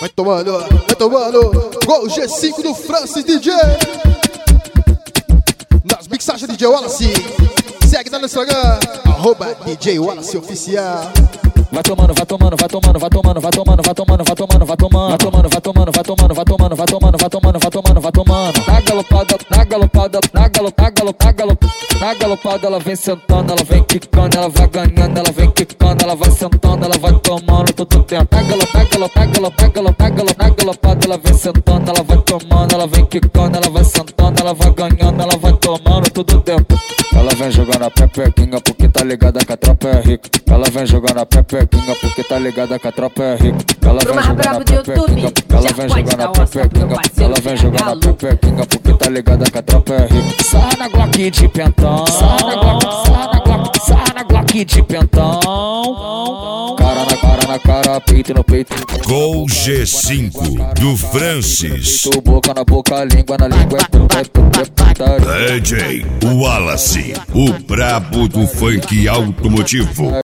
Vai tomando, vai tomando. Gol G5 do Francis DJ. Nas mixagens DJ Wallace. Segue lá no Instagram, @DJ Wallace Oficial. Vai tomando, vai tomando, vai tomando, vai tomando, vai tomando, vai tomando, vai tomando, vai tomando, vai tomando, vai tomando, vai tomando, vai tomando, vai tomando, vai tomando, vai tomando, vai tomando. Na galopada, na galopada, na galopada, na galopada, ela vem sentando, ela vem quicando, ela vai ganhando, ela vem quicando, ela vai sentando, ela vai tomando todo o tempo. Na galopada, ela vem sentando, ela vai tomando, ela vem quicando, ela vai sentando, ela vai ganhando, ela vai tomando todo o tempo. Ela vem jogando a pepequinha porque tá ligada que a tropa é rica. Ela vem jogando a pepequinha porque tá ligada que a tropa é rica. Ela vem jogando a pepequinha, ela vem jogando a pepequinha, ela vem jogando a pepequinha porque tá ligada que a tropa é rica. Sarra na Glock de pentão, sarra na Glock de pentão. Cara na cara, peito no peito. Gol G5 do Francis. Boca na boca, língua na língua. DJ Wallace, o brabo do funk automotivo.